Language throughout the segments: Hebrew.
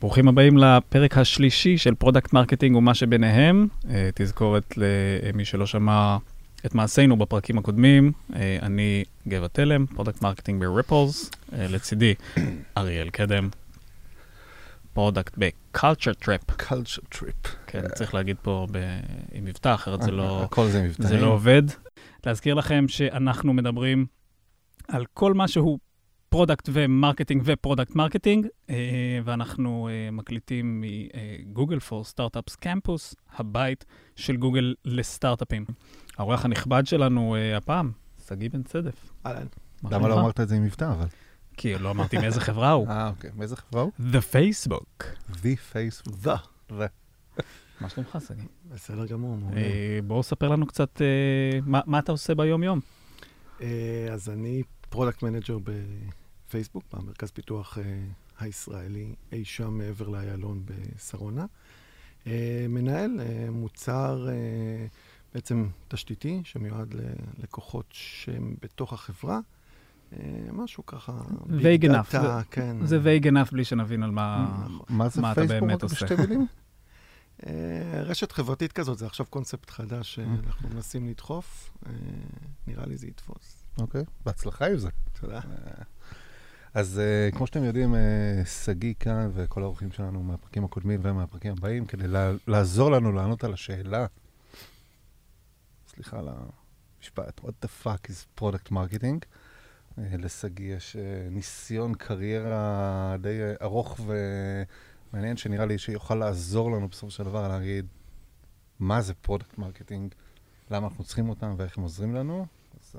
ברוכים הבאים לפרק השלישי של פרודקט מרקטינג ומה שביניהם. תזכורת למי שלא שמע את מעשינו בפרקים הקודמים. אני גבע תלם, פרודקט מרקטינג בריפלס. לצידי אריאל קדם, פרודקט בקולצ'ר טריפ. קולצ'ר טריפ. כן, צריך להגיד פה עם מבטא, אחרת הכל זה מבטאים. זה לא עובד. להזכיר לכם שאנחנו מדברים על כל מה שהוא פרודקט ומרקטינג ופרודקט מרקטינג, ואנחנו מקליטים מגוגל פור סטארט-אפס קמפוס, הבית של גוגל לסטארט-אפים. האורח הנכבד שלנו הפעם, סגי בן צדף. אהלן. למה לא אמרת את זה עם מבטא, אבל? כי לא אמרתי מאיזה חברה הוא. אוקיי. מאיזה חברה הוא? The Facebook. The Facebook. מה שלומך, סגי? בסדר גמור. בואו ספר לנו קצת מה אתה עושה ביום-יום. אז אני פרודקט מנג'ר בפייסבוק, במרכז פיתוח הישראלי, אי שם מעבר לאיילון בשרונה. מנהל מוצר בעצם תשתיתי, שמיועד ללקוחות שהם בתוך החברה. משהו ככה... וייג enough. כן. זה וייג enough בלי שנבין על מה אתה באמת עושה. בשתי מילים? רשת חברתית כזאת, זה עכשיו קונספט חדש שאנחנו מנסים לדחוף. נראה לי זה יתפוס. אוקיי, בהצלחה עם זה. תודה. אז כמו שאתם יודעים, סגי כאן וכל האורחים שלנו מהפרקים הקודמים ומהפרקים הבאים, כדי לעזור לנו לענות על השאלה, סליחה על המשפט, what the fuck is product marketing? לסגי יש ניסיון קריירה די ארוך ומעניין, שנראה לי שיוכל לעזור לנו בסופו של דבר להגיד מה זה product marketing, למה אנחנו צריכים אותם ואיך הם עוזרים לנו. אז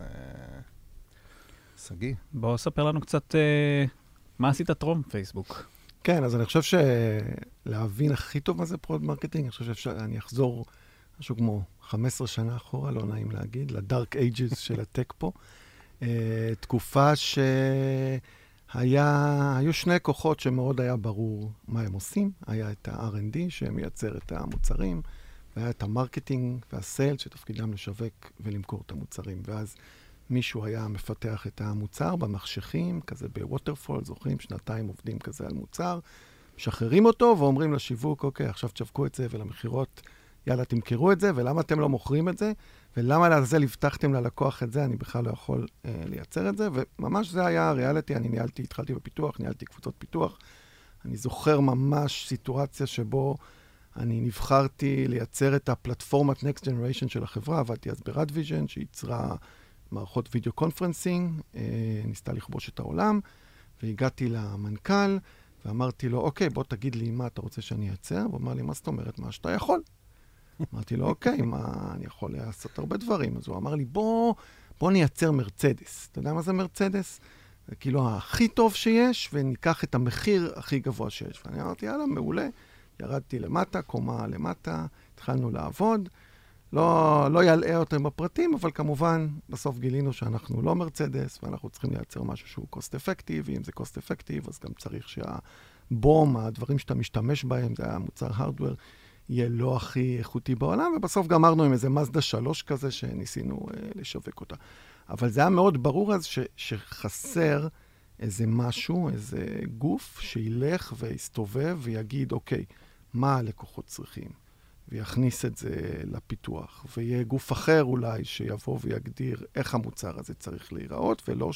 סגי. בוא ספר לנו קצת מה עשית טרום פייסבוק. כן, אז אני חושב שלהבין הכי טוב מה זה פרודקט מרקטינג, אני חושב שאני אחזור משהו כמו 15 שנה אחורה, לא נעים להגיד, לדארק אייג'ס של הטק פה. תקופה שהיו שני כוחות שמאוד היה ברור מה הם עושים. היה את ה-R&D שמייצר את המוצרים, והיה את המרקטינג והסייל שתפקידם לשווק ולמכור את המוצרים. ואז מישהו היה מפתח את המוצר במחשכים, כזה בווטרפול, זוכרים, שנתיים עובדים כזה על מוצר, משחררים אותו ואומרים לשיווק, אוקיי, עכשיו תשווקו את זה ולמחירות, יאללה, תמכרו את זה, ולמה אתם לא מוכרים את זה, ולמה לזה הבטחתם ללקוח את זה, אני בכלל לא יכול לייצר את זה, וממש זה היה הריאליטי, אני התחלתי בפיתוח, ניהלתי קבוצות פיתוח, אני זוכר ממש סיטואציה שבו אני נבחרתי לייצר את הפלטפורמת Next Generation של החברה, עבדתי אז ב-Radvision, שייצרה מערכות וידאו קונפרנסינג, ניסתה לכבוש את העולם, והגעתי למנכ"ל, ואמרתי לו, אוקיי, בוא תגיד לי מה אתה רוצה שאני אייצר, והוא אמר לי, מה זאת אומרת? מה שאתה יכול. אמרתי לו, אוקיי, מה אני יכול לעשות הרבה דברים. אז הוא אמר לי, בוא נייצר מרצדס. אתה יודע מה זה מרצדס? זה כאילו הכי טוב שיש, וניקח את המחיר הכי גבוה שיש. ואני אמרתי, יאללה, מעולה. ירדתי למטה, קומה למטה, התחלנו לעבוד. לא ילאה אותם בפרטים, אבל כמובן, בסוף גילינו שאנחנו לא מרצדס, ואנחנו צריכים לייצר משהו שהוא cost effective, ואם זה cost effective, אז גם צריך שהבום, הדברים שאתה משתמש בהם, זה המוצר hardware, יהיה לא הכי איכותי בעולם, ובסוף גמרנו עם איזה מזדה 3 כזה, שניסינו לשווק אותה. אבל זה היה מאוד ברור אז שחסר איזה משהו, איזה גוף, שילך ויסתובב ויגיד, אוקיי, מה הלקוחות צריכים? ויכניס את זה לפיתוח, ויהיה גוף אחר אולי שיבוא ויגדיר איך המוצר הזה צריך להיראות, ולא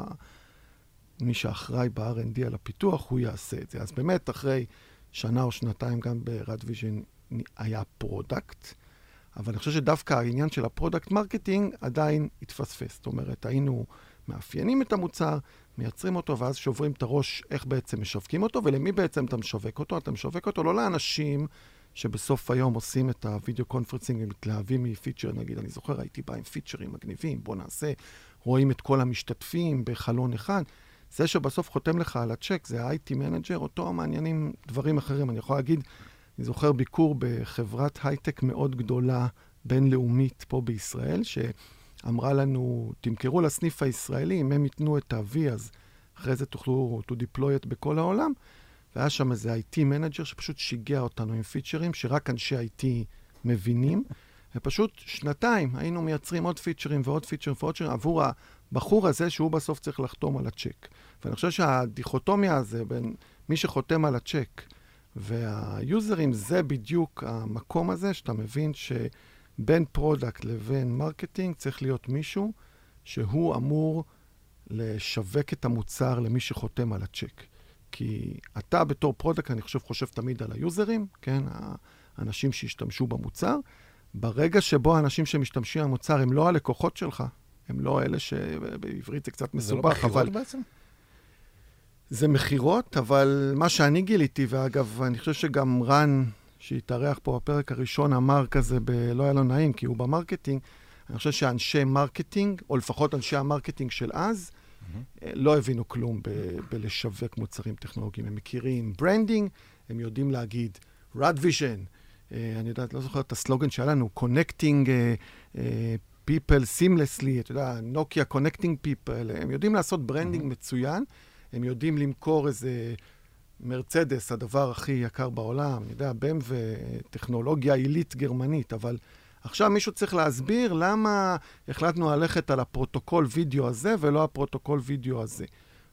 מי שאחראי ב-R&D על הפיתוח, הוא יעשה את זה. אז באמת, אחרי שנה או שנתיים, גם ב-Radvision היה פרודקט, אבל אני חושב שדווקא העניין של הפרודקט מרקטינג עדיין התפספס. זאת אומרת, היינו מאפיינים את המוצר, מייצרים אותו, ואז שוברים את הראש איך בעצם משווקים אותו, ולמי בעצם אתה משווק אותו? אתה משווק אותו לא לאנשים שבסוף היום עושים את הוידאו קונפרנסינג ומתלהבים מפיצ'ר, נגיד, אני זוכר, הייתי בא עם פיצ'רים מגניבים, בוא נעשה, רואים את כל המשתתפים בחלון אחד. זה שבסוף חותם לך על הצ'ק, זה ה-IT מנג'ר, אותו מעניינים דברים אחרים. אני יכול להגיד, אני זוכר ביקור בחברת הייטק מאוד גדולה, בינלאומית פה בישראל, שאמרה לנו, תמכרו לסניף הישראלי, אם הם ייתנו את ה-V, אז אחרי זה תוכלו to deploy את בכל העולם. והיה שם איזה IT מנג'ר שפשוט שיגע אותנו עם פיצ'רים, שרק אנשי IT מבינים, ופשוט שנתיים היינו מייצרים עוד פיצ'רים ועוד פיצ'רים ועוד פיצ'רים, עבור הבחור הזה שהוא בסוף צריך לחתום על הצ'ק. ואני חושב שהדיכוטומיה הזה בין מי שחותם על הצ'ק, והיוזרים זה בדיוק המקום הזה, שאתה מבין שבין פרודקט לבין מרקטינג צריך להיות מישהו שהוא אמור לשווק את המוצר למי שחותם על הצ'ק. כי אתה בתור פרודקט, אני חושב תמיד על היוזרים, כן? האנשים שהשתמשו במוצר. ברגע שבו האנשים שמשתמשים במוצר הם לא הלקוחות שלך, הם לא אלה שבעברית זה קצת מסובך, זה לא מחירות בעצם? זה מחירות, אבל מה שאני גיליתי, ואגב, אני חושב שגם רן, שהתארח פה בפרק הראשון, אמר כזה לא היה לו נעים, כי הוא במרקטינג, אני חושב שאנשי מרקטינג, או לפחות אנשי המרקטינג של אז, לא הבינו כלום בלשווק מוצרים טכנולוגיים. הם מכירים ברנדינג, הם יודעים להגיד Rad Vision, אני יודעת, לא זוכר את הסלוגן שהיה לנו, Connecting People Seamlessly, אתה יודע, נוקיה Connecting People, הם יודעים לעשות ברנדינג מצוין, הם יודעים למכור איזה מרצדס, הדבר הכי יקר בעולם, אני יודע, BM וטכנולוגיה עילית גרמנית, אבל עכשיו מישהו צריך להסביר למה החלטנו ללכת על הפרוטוקול וידאו הזה ולא הפרוטוקול וידאו הזה.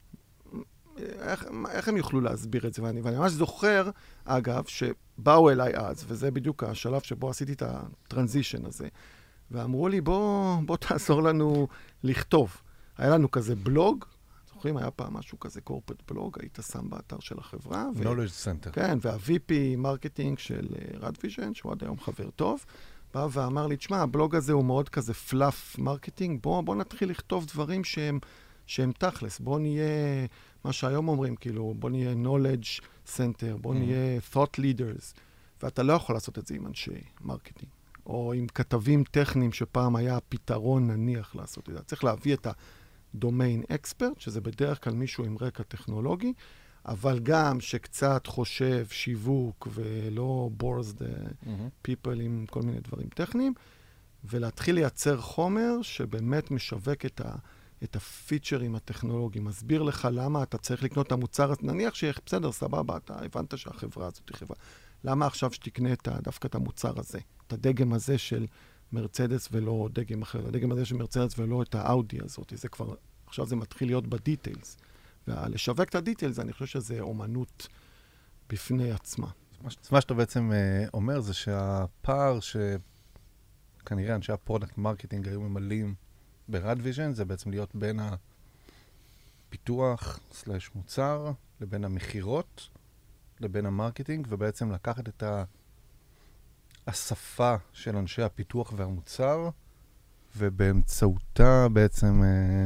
איך הם יוכלו להסביר את זה? ואני ממש זוכר, אגב, שבאו אליי אז, וזה בדיוק השלב שבו עשיתי את הטרנזישן הזה, ואמרו לי, בוא תעזור לנו לכתוב. היה לנו כזה בלוג, זוכרים, היה פעם משהו כזה קורפט בלוג, היית שם באתר של החברה. Knowledge Center. כן, וה-VP מרקטינג של Rad Vision, שהוא עד היום חבר טוב, בא ואמר לי, תשמע, הבלוג הזה הוא מאוד כזה פלאף מרקטינג, בוא נתחיל לכתוב דברים שהם תכלס, בוא נהיה, מה שהיום אומרים, כאילו, בוא נהיה knowledge center, בוא נהיה thought leaders, ואתה לא יכול לעשות את זה עם אנשי מרקטינג, או עם כתבים טכניים שפעם היה פתרון נניח לעשות את זה. צריך להביא את הדומיין אקספרט, שזה בדרך כלל מישהו עם רקע טכנולוגי, אבל גם שקצת חושב שיווק ולא bores the people עם כל מיני דברים טכניים, ולהתחיל לייצר חומר שבאמת משווק את הפיצ'רים הטכנולוגיים, מסביר לך למה אתה צריך לקנות את המוצר, נניח בסדר, סבבה, אתה הבנת שהחברה הזאת היא חברה. למה עכשיו שתקנה דווקא את המוצר הזה, את הדגם הזה של מרצדס ולא דגם אחר, הדגם הזה של מרצדס ולא את האאודי הזאת, זה כבר, עכשיו זה מתחיל להיות בדיטיילס. ולשווק את הדיטיילס, אני חושב שזה אומנות בפני עצמה. מה שאתה בעצם אומר זה שהפער שכנראה אנשי הפרודקט מרקטינג היו ממלאים ב-Rad Vision, זה בעצם להיות בין הפיתוח / מוצר, לבין המחירות, לבין המרקטינג, ובעצם לקחת את השפה של אנשי הפיתוח והמוצר, ובאמצעותה בעצם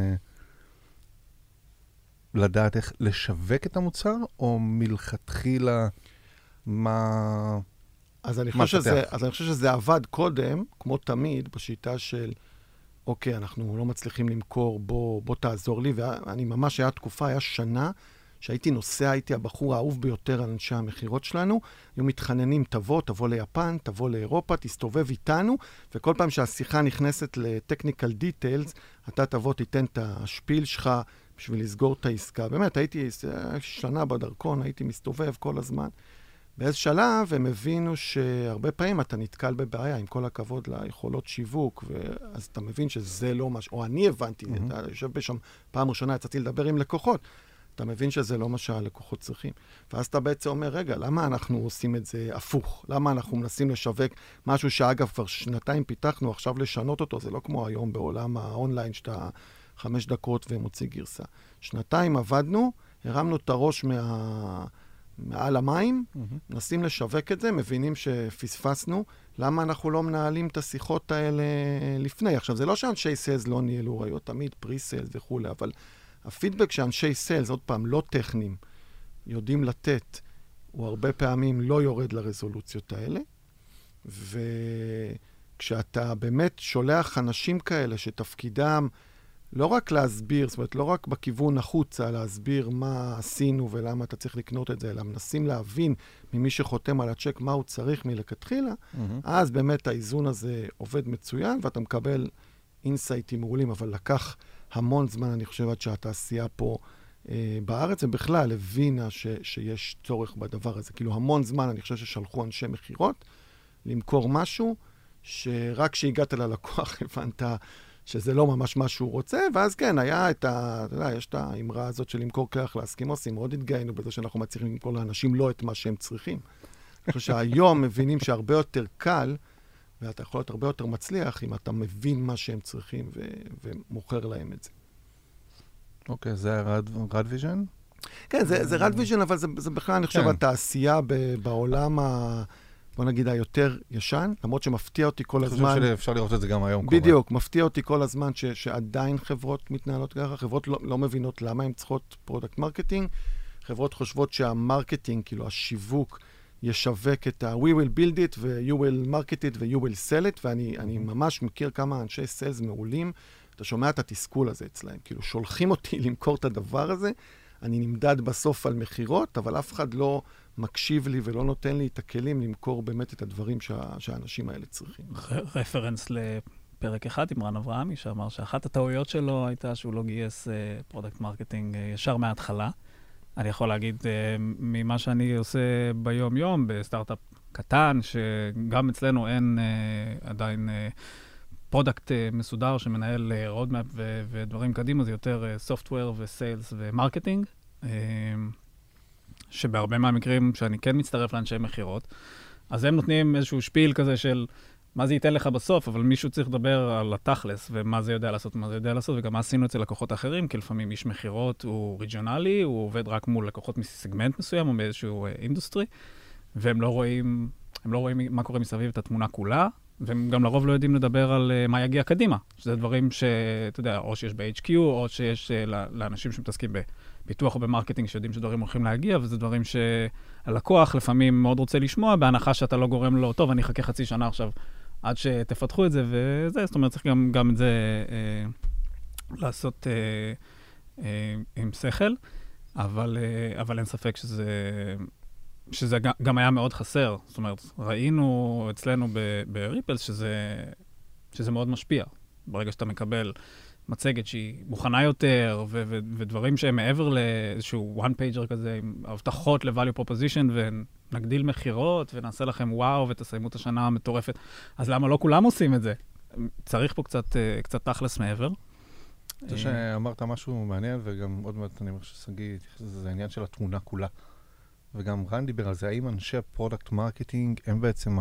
לדעת איך לשווק את המוצר, או מלכתחילה מה... אז אני חושב שזה עבד קודם, כמו תמיד, בשיטה של, אוקיי, אנחנו לא מצליחים למכור, בוא תעזור לי, ואני ממש, היה שנה, שהייתי נוסע, הייתי הבחור האהוב ביותר על אנשי המחירות שלנו, היו מתחננים, תבוא ליפן, תבוא לאירופה, תסתובב איתנו, וכל פעם שהשיחה נכנסת לטכניקל דיטיילס, אתה תבוא, תיתן את השפיל שלך בשביל לסגור את העסקה. באמת, הייתי שנה בדרכון, הייתי מסתובב כל הזמן. באיזה שלב הם הבינו שהרבה פעמים אתה נתקל בבעיה, עם כל הכבוד ליכולות שיווק, אז אתה מבין שזה לא משהו, או אני הבנתי, אתה יושב בשם, פעם ראשונה יצאתי לדבר עם לקוחות, אתה מבין שזה לא מה שהלקוחות צריכים. ואז אתה בעצם אומר, רגע, למה אנחנו עושים את זה הפוך? למה אנחנו מנסים לשווק משהו שאגב כבר שנתיים פיתחנו, עכשיו לשנות אותו, זה לא כמו היום בעולם האונליין, שאתה 5 דקות ומוציא גרסה. שנתיים עבדנו, הרמנו את הראש מעל המים, מנסים לשווק את זה, מבינים שפספסנו, למה אנחנו לא מנהלים את השיחות האלה לפני? עכשיו, זה לא שאנשי סיילס לא ניהלו, היו תמיד פרי-סיילס וכו', אבל הפידבק שאנשי סיילס, עוד פעם, לא טכניים, יודעים לתת, הוא הרבה פעמים לא יורד לרזולוציות האלה, וכשאתה באמת שולח אנשים כאלה שתפקידם לא רק להסביר, זאת אומרת, לא רק בכיוון החוצה להסביר מה עשינו ולמה אתה צריך לקנות את זה, אלא מנסים להבין ממי שחותם על הצ'ק מה הוא צריך מלכתחילה, אז באמת האיזון הזה עובד מצוין, ואתה מקבל אינסייטים מעולים, אבל לקח המון זמן, אני חושב, עד שהתעשייה פה בארץ, ובכלל הבינה שיש צורך בדבר הזה. כאילו המון זמן, אני חושב ששלחו אנשי מחירות, למכור משהו, שרק כשהגעת ללקוח הבנת שזה לא ממש מה שהוא רוצה, ואז כן, היה את אתה יודע, יש את האמרה הזאת של למכור כרך לאסקימוסים, מאוד התגאינו בזה שאנחנו מצליחים למכור לאנשים לא את מה שהם צריכים. אני חושב שהיום מבינים שהרבה יותר קל, ואתה יכול להיות הרבה יותר מצליח, אם אתה מבין מה שהם צריכים ומוכר להם את זה. אוקיי, זה רד ויז'ן? כן, זה רד ויז'ן, אבל זה בכלל, אני חושב, התעשייה בעולם בוא נגיד, היותר ישן, למרות שמפתיע אותי כל הזמן. אני חושב שאפשר לראות את זה גם היום. בדיוק, מפתיע אותי כל הזמן שעדיין חברות מתנהלות ככה, חברות לא מבינות למה הן צריכות פרודקט מרקטינג, חברות חושבות שהמרקטינג, כאילו השיווק, ישווק את We will build it, ו-You will market it, ו-You will sell it, ואני ממש מכיר כמה אנשי סיילס מעולים, אתה שומע את התסכול הזה אצלהם, כאילו שולחים אותי למכור את הדבר הזה, אני נמדד בסוף על מחירות, אבל אף אחד לא מקשיב לי ולא נותן לי את הכלים למכור באמת את הדברים שהאנשים האלה צריכים. רפרנס לפרק אחד עם רן אברהמי, שאמר שאחת הטעויות שלו הייתה שהוא לא גייס פרודקט מרקטינג ישר מההתחלה. אני יכול להגיד ממה שאני עושה ביום-יום, בסטארט-אפ קטן, שגם אצלנו אין עדיין פרודקט מסודר שמנהל רודמאפ ודברים קדימה, זה יותר סופטוור וסיילס ומרקטינג, שבהרבה מהמקרים שאני כן מצטרף לאנשי מחירות, אז הם נותנים איזשהו שפיל כזה של מה זה ייתן לך בסוף, אבל מישהו צריך לדבר על התכלס, ומה זה יודע לעשות ומה זה יודע לעשות, וגם מה עשינו אצל לקוחות אחרים, כי לפעמים איש מחירות הוא ריג'ונלי, הוא עובד רק מול לקוחות מסגמנט מסוים, או מאיזשהו אינדוסטרי, והם לא רואים מה קורה מסביב את התמונה כולה, והם גם לרוב לא יודעים לדבר על מה יגיע קדימה, שזה דברים שאתה יודע, או שיש ב-HQ, או שיש לאנשים שמתעסקים בפיתוח או במרקטינג, שיודעים שדברים הולכים להגיע, וזה דברים שהלקוח לפעמים מאוד רוצה לשמוע, בהנחה שאתה לא גורם לו, טוב, אני אחכה חצי שנה עכשיו, עד שתפתחו את זה, וזה, זאת אומרת, צריך גם את זה לעשות עם שכל, אבל אין ספק שזה גם היה מאוד חסר. זאת אומרת, ראינו אצלנו בריפלס שזה מאוד משפיע. ברגע שאתה מקבל מצגת שהיא מוכנה יותר, ודברים שהם מעבר לאיזשהו one pager כזה, עם הבטחות ל-value proposition, ונגדיל מחירות, ונעשה לכם וואו, ותסיימו את השנה המטורפת. אז למה לא כולם עושים את זה? צריך פה קצת תכלס מעבר. זה שאמרת משהו מעניין, וגם עוד מעט אני אומר שסגי, זה העניין של התמונה כולה. וגם רן דיבר על זה, האם אנשי הפרודקט מרקטינג הם בעצם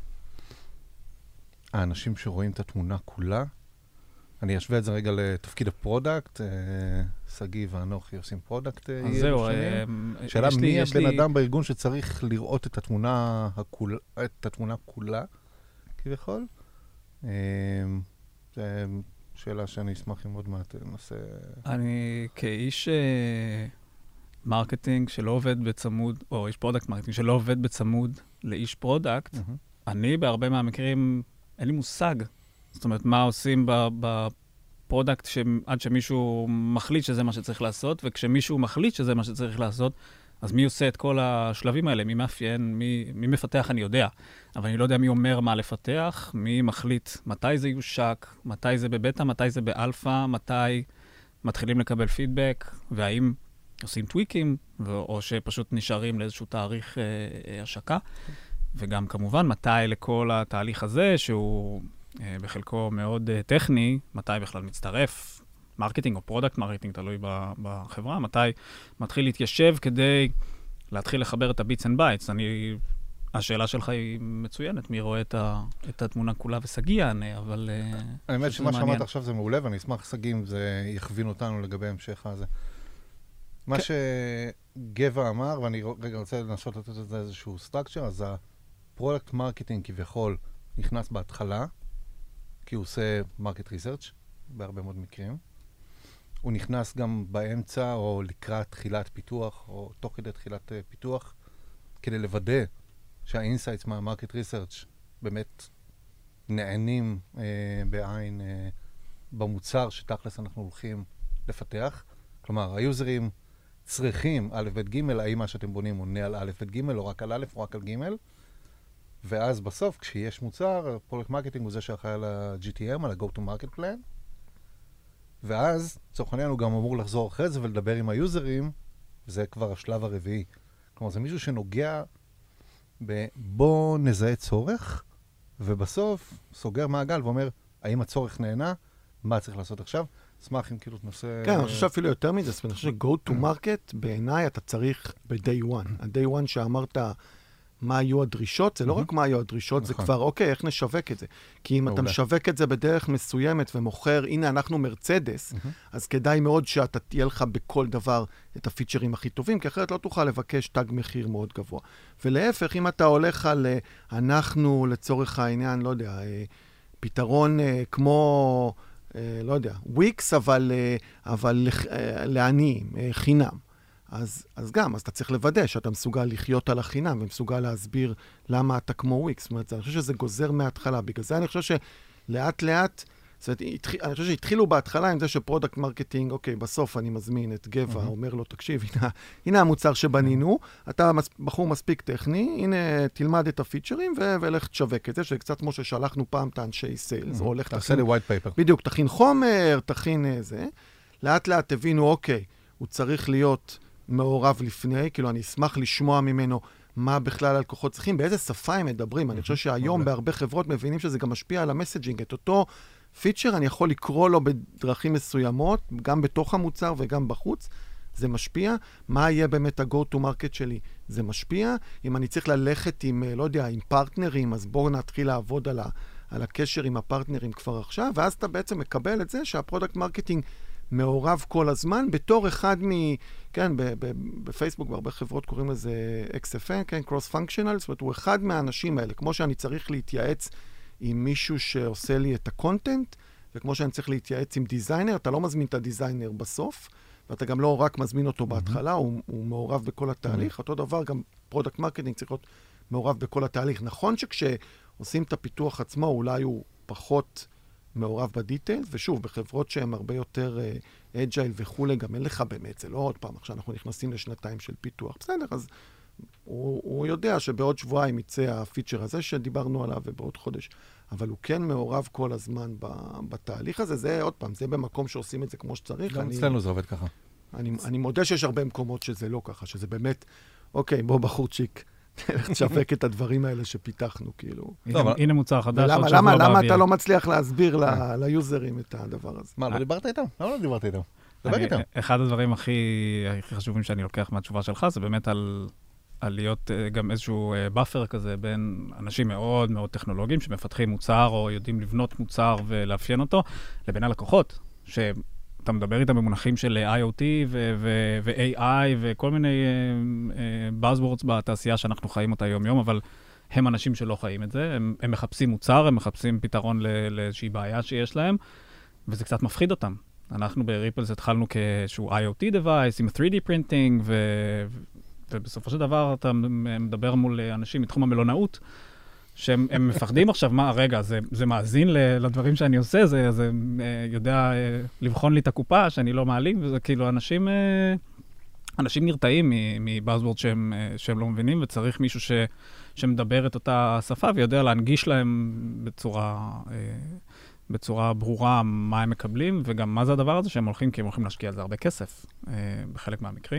האנשים שרואים את התמונה כולה? אני אשווה את זה רגע לתפקיד הפרודקט, סגי ואנוכי עושים פרודקט. אז זהו, שאלה מי הבן אדם בארגון שצריך לראות את התמונה כולה, כביכול? זו שאלה שאני אשמח עם עוד מעט נושא. אני כאיש מרקטינג שלא עובד בצמוד, או איש פרודקט מרקטינג שלא עובד בצמוד לאיש פרודקט, אני בהרבה מהמקרים, אין לי מושג. זאת אומרת, מה עושים בפרודקט עד שמישהו מחליט שזה מה שצריך לעשות, וכשמישהו מחליט שזה מה שצריך לעשות, אז מי עושה את כל השלבים האלה? מי מאפיין? מי מפתח? אני יודע. אבל אני לא יודע מי אומר מה לפתח, מי מחליט מתי זה יושק, מתי זה בבטא, מתי זה באלפא, מתי מתחילים לקבל פידבק, והאם עושים טוויקים, או שפשוט נשארים לאיזשהו תאריך השקה. וגם כמובן, מתי לכל התהליך הזה, שהוא בחלקו מאוד טכני, מתי בכלל מצטרף, מרקטינג או פרודקט מרקטינג, תלוי בחברה, מתי מתחיל להתיישב כדי להתחיל לחבר את הביטס אנד בייטס. השאלה שלך היא מצוינת, מי רואה את התמונה כולה וסגי יענה, אבל האמת שמה שאמרת עכשיו זה מעולה, ואני אשמח סגי אם זה יכווין אותנו לגבי המשך הזה. מה שגבע אמר, ואני רגע רוצה לנסות לתת את זה איזשהו סטרקצ'ר, אז הפרודקט מרקטינג כביכול נכנס בהתחלה, כי הוא עושה מרקט ריסרצ' בהרבה מאוד מקרים. הוא נכנס גם באמצע או לקראת תחילת פיתוח, או תוך כדי תחילת פיתוח, כדי לוודא שהאינסייטס מהמרקט ריסרצ' באמת נענים בעין במוצר שתכלס אנחנו הולכים לפתח. כלומר, היוזרים צריכים א' ב' ג', האם מה שאתם בונים עונה על א' ב' ג', או רק על א' או רק על ג', ואז בסוף, כשיש מוצר, פרודקט מרקטינג הוא זה שאחראי על ה-GTM, על ה-Go-to-Market Plan, ואז, צורך העניין, הוא גם אמור לחזור אחרי זה ולדבר עם היוזרים, וזה כבר השלב הרביעי. כלומר, זה מישהו שנוגע בוא נזהה צורך, ובסוף סוגר מעגל ואומר, האם הצורך נהנה, מה צריך לעשות עכשיו. אשמח אם כאילו תנסה... כן, אני חושב שאפילו יותר מזה, אני חושב ש-go to market, בעיניי אתה צריך ב-day one. ה-day one שאמרת מה היו הדרישות, זה לא רק מה היו הדרישות, זה כבר, אוקיי, איך נשווק את זה? כי אם אתה משווק את זה בדרך מסוימת ומוכר, הנה אנחנו מרצדס, אז כדאי מאוד שאתה תהיה לך בכל דבר את הפיצ'רים הכי טובים, כי אחרת לא תוכל לבקש תג מחיר מאוד גבוה. ולהפך, אם אתה הולך על אנחנו לצורך העניין, לא יודע, פתרון כמו, לא יודע, וויקס, אבל לעניים, חינם. אז אתה צריך לוודא שאתה מסוגל לחיות על החינם, ומסוגל להסביר למה אתה כמו וויקס. זאת אומרת, אני חושב שזה גוזר מההתחלה. בגלל זה אני חושב שלאט לאט, אני חושב שהתחילו בהתחלה עם זה שפרודקט מרקטינג, אוקיי, בסוף אני מזמין את גבע, אומר לו, תקשיב, הנה המוצר שבנינו, אתה בחור מספיק טכני, הנה תלמד את הפיצ'רים ולך תשווק את זה, שקצת כמו ששלחנו פעם את האנשי סיילס, או הולך תעשה לי white paper. בדיוק, תכין חומר, תכין זה. לאט לאט תבינו, אוקיי, הוא צריך להיות מעורב לפני, כאילו אני אשמח לשמוע ממנו מה בכלל הלקוחות צריכים, באיזה שפה הם מדברים. אני חושב שהיום בהרבה חברות מבינים שזה גם משפיע על המסג'ינג. את אותו פיצ'ר אני יכול לקרוא לו בדרכים מסוימות, גם בתוך המוצר וגם בחוץ. זה משפיע. מה יהיה באמת ה-go to market שלי? זה משפיע. אם אני צריך ללכת עם, לא יודע, עם פרטנרים, אז בואו נתחיל לעבוד על הקשר עם הפרטנרים כבר עכשיו, ואז אתה בעצם מקבל את זה שהפרודקט מרקטינג מעורב כל הזמן, בתור אחד כן, בפייסבוק, בהרבה חברות קוראים לזה XFN, כן, Cross-Functional, זאת אומרת, הוא אחד מהאנשים האלה, כמו שאני צריך להתייעץ עם מישהו שעושה לי את הקונטנט, וכמו שאני צריך להתייעץ עם דיזיינר, אתה לא מזמין את הדיזיינר בסוף, ואתה גם לא רק מזמין אותו בהתחלה, הוא מעורב בכל התהליך. אותו דבר, גם פרודקט מרקטינג צריך להיות מעורב בכל התהליך. נכון שכשעושים את הפיתוח עצמו, אולי הוא פחות מעורב בדיטיילס, ושוב, בחברות שהן הרבה יותר אג'ייל וכולי, גם אין לך באמת, זה לא עוד פעם, עכשיו אנחנו נכנסים לשנתיים של פיתוח. בסדר, אז הוא יודע שבעוד שבועיים יצא הפיצ'ר הזה שדיברנו עליו, ובעוד חודש, אבל הוא כן מעורב כל הזמן בתהליך הזה. זה עוד פעם, זה במקום שעושים את זה כמו שצריך. גם אצלנו זה עובד ככה. אני מודה שיש הרבה מקומות שזה לא ככה, שזה באמת, אוקיי, בוא בחורצ'יק, תשווק את הדברים האלה שפיתחנו, כאילו. הנה מוצר חדש. למה אתה לא מצליח להסביר ליוזרים את הדבר הזה? מה, לא דיברת איתם? למה לא דיברת איתם? דבר איתם. אחד הדברים הכי חשובים שאני לוקח מהתשובה שלך, זה באמת על להיות גם איזשהו באפר כזה בין אנשים מאוד מאוד טכנולוגיים שמפתחים מוצר או יודעים לבנות מוצר ולאפיין אותו, לבין הלקוחות, שאתה מדבר איתם במונחים של IoT ו-AI וכל מיני buzzwords בתעשייה שאנחנו חיים אותה יום-יום, אבל הם אנשים שלא חיים את זה, הם מחפשים מוצר, הם מחפשים פתרון לאיזושהי בעיה שיש להם, וזה קצת מפחיד אותם. אנחנו בריפלס התחלנו כאיזשהו IoT device עם 3D printing, ובסופו של דבר אתה מדבר מול אנשים מתחום המלונאות, שהם מפחדים עכשיו, מה, רגע, זה מאזין לדברים שאני עושה, זה יודע לבחון לי את הקופה שאני לא מעלים, וזה כאילו אנשים נרתעים מבאזוורד שהם לא מבינים, וצריך מישהו שמדבר את אותה שפה, ויודע להנגיש להם בצורה ברורה מה הם מקבלים, וגם מה זה הדבר הזה שהם הולכים, כי הם הולכים להשקיע על זה הרבה כסף, בחלק מהמקרים.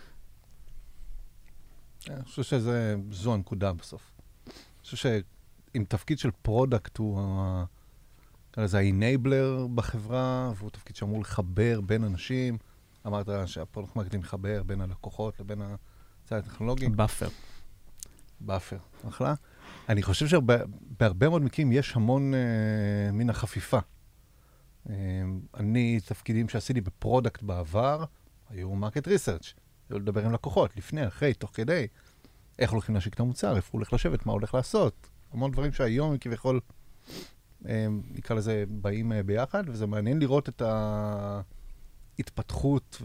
אני חושב שזו הנקודה בסוף. אני חושב שאם תפקיד של פרודקט הוא ה-enabler בחברה, והוא תפקיד שאמור לחבר בין אנשים, אמרת שהפרודקט מרקטינג מחבר בין הלקוחות לבין הצד הטכנולוגי. באפר, אחלה. אני חושב שבהרבה מאוד מקרים יש המון מן החפיפה. אני, תפקידים שעשיתי בפרודקט בעבר, היו מרקט ריסרצ', היו לדבר עם לקוחות, לפני, אחרי, תוך כדי, איך הולכים להשיק את המוצר, איפה הוא הולך לשבת, מה הולך לעשות. המון דברים שהיום כביכול, נקרא לזה, באים ביחד, וזה מעניין לראות את ההתפתחות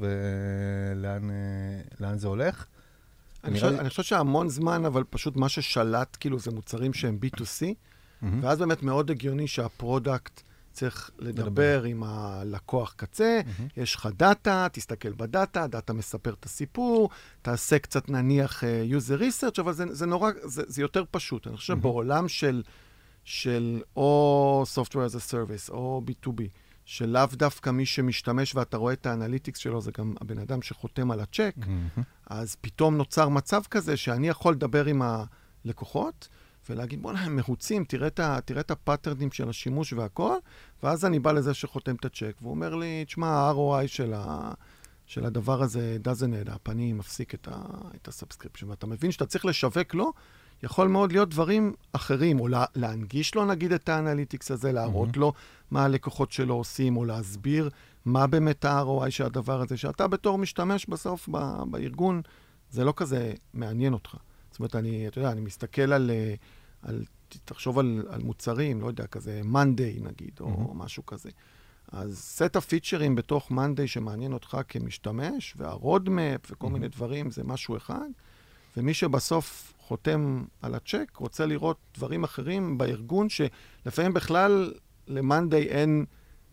ולאן זה הולך. אני חושב שהמון זמן, אבל פשוט מה ששלט, כאילו, זה מוצרים שהם B2C, ואז באמת מאוד הגיוני שהפרודקט צריך לדבר עם הלקוח קצה, יש לך דאטה, תסתכל בדאטה, דאטה מספר את הסיפור, תעשה קצת נניח user research, אבל זה נורא, זה יותר פשוט. אני חושב בעולם של או software as a service, או B2B, שלאו דווקא מי שמשתמש ואתה רואה את האנליטיקס שלו, זה גם הבן אדם שחותם על הצ'ק, אז פתאום נוצר מצב כזה שאני יכול לדבר עם הלקוחות, ולהגיד, בוא הם מרוצים, תראה את הפאטרנים של השימוש והכל, ואז אני בא לזה שחותם את הצ'ק, והוא אומר לי, תשמע, ה-ROI של הדבר הזה doesn't add up, אני מפסיק את הסאבסקריפשן, ואתה מבין שאתה צריך לשווק לו, יכול מאוד להיות דברים אחרים, או להנגיש לו, נגיד, את האנליטיקס הזה, להראות לו מה הלקוחות שלו עושים, או להסביר מה באמת ה-ROI של הדבר הזה, שאתה בתור משתמש בסוף בארגון, זה לא כזה מעניין אותך. זאת אומרת, אתה יודע, אני מסתכל תחשוב על מוצרים, לא יודע, כזה Monday נגיד, או משהו כזה. אז סט הפיצ'רים בתוך Monday שמעניין אותך כמשתמש, והרודמפ וכל מיני דברים, זה משהו אחד. ומי שבסוף חותם על הצ'ק, רוצה לראות דברים אחרים בארגון, שלפעמים בכלל ל-Monday אין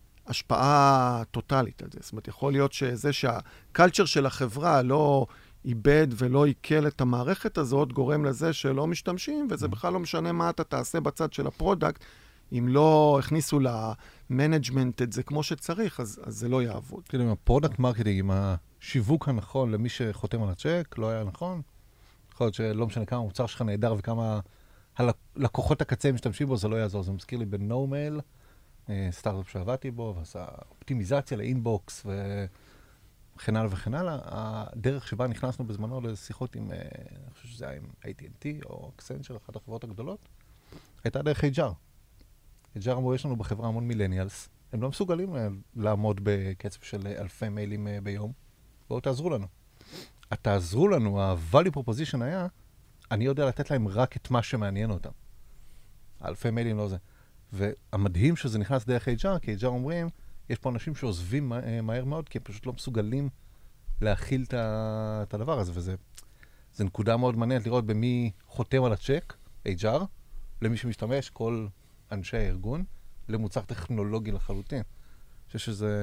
השפעה טוטלית על זה. זאת אומרת, יכול להיות שזה שהקלצ'ר של החברה לא איבד ולא עיכל את המערכת הזאת, גורם לזה שלא משתמשים, וזה בכלל לא משנה מה אתה תעשה בצד של הפרודקט, אם לא הכניסו למנג'מנט את זה כמו שצריך, אז זה לא יעבוד. כאילו, עם הפרודקט מרקטינג, עם השיווק הנכון למי שחותם על הצ'ק, לא היה נכון. יכול להיות שלא משנה כמה המוצר שלך נהדר וכמה הלקוחות הקצה משתמשים בו, זה לא יעזור. זה מזכיר לי בנומייל, סטארט-אפ שעבדתי בו, ועשה אופטימיזציה לאינבוקס וכן הלאה וכן הלאה. הדרך שבה נכנסנו בזמנו לשיחות עם, אני חושב שזה היה עם AT&T או Accenture, אחת החברות הגדולות, הייתה דרך HR. HR אמרו, יש לנו בחברה המון מילניאלס, הם לא מסוגלים לעמוד בקצב של אלפי מיילים ביום, בואו תעזרו לנו. תעזרו לנו, ה-value proposition היה, אני יודע לתת להם רק את מה שמעניין אותם. אלפי מיילים לא זה. והמדהים שזה נכנס דרך HR, כי HR אומרים, יש פה אנשים שעוזבים מהר מאוד, כי הם פשוט לא מסוגלים להכיל את הדבר הזה, וזה נקודה מאוד מעניינת לראות במי חותם על הצ'ק, HR, למי שמשתמש, כל אנשי הארגון, למוצר טכנולוגי לחלוטין. אני חושב שזה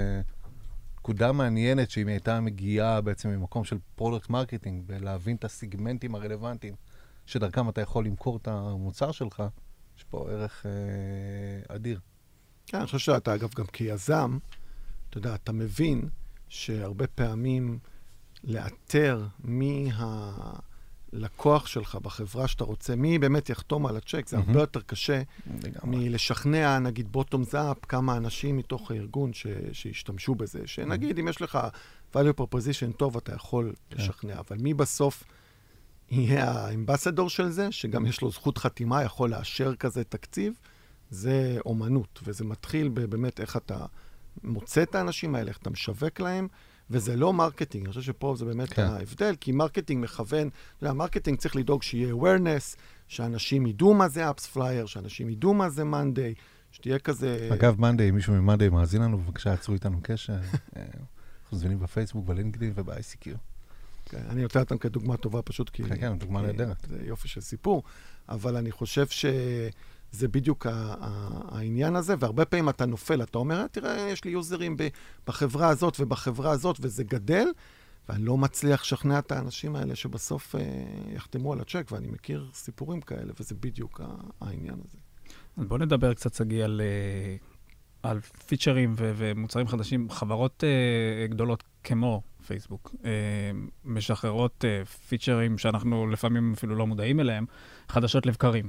נקודה מעניינת שאם היא הייתה מגיעה בעצם ממקום של פרודקט מרקטינג, ולהבין את הסיגמנטים הרלוונטיים, שדרכם אתה יכול למכור את המוצר שלך, יש פה ערך אדיר. כן, אני חושב שאתה, אגב, גם כיזם, אתה יודע, אתה מבין שהרבה פעמים לאתר מי הלקוח שלך בחברה שאתה רוצה, מי באמת יחתום על הצ'ק, זה הרבה יותר קשה מלשכנע, נגיד, בוטומס אפ, כמה אנשים מתוך הארגון שישתמשו בזה, שנגיד, אם יש לך value proposition טוב, אתה יכול לשכנע, אבל מי בסוף יהיה האמבסדור של זה, שגם יש לו זכות חתימה, יכול לאשר כזה תקציב, זה אומנות, וזה מתחיל באמת איך אתה מוצא את האנשים האלה, איך אתה משווק להם, וזה לא מרקטינג. אני חושב שפה זה באמת ההבדל, כי מרקטינג מכוון, מרקטינג צריך לדאוג שיהיה awareness, שאנשים ידעו מה זה אפס פלייר, שאנשים ידעו מה זה Monday, שתהיה כזה... אגב, Monday, אם מישהו מ-Monday מאזין לנו, בבקשה, עצרו איתנו קשר. אנחנו זמינים בפייסבוק, בלינקדאין וב-ICQ. אני נותן אותם כדוגמה טובה פשוט, כי... כן, דוגמה נהדרת. זה יופי של סיפור, אבל אני חושב זה בדיוק העניין הזה, והרבה פעמים אתה נופל, אתה אומר, תראה, יש לי יוזרים בחברה הזאת ובחברה הזאת, וזה גדל, ואני לא מצליח לשכנע את האנשים האלה שבסוף יחתמו על הצ'ק, ואני מכיר סיפורים כאלה, וזה בדיוק העניין הזה. אז בואו נדבר קצת, סגי, על פיצ'רים ומוצרים חדשים. חברות גדולות כמו פייסבוק משחררות פיצ'רים שאנחנו לפעמים אפילו לא מודעים אליהם, חדשות לבקרים.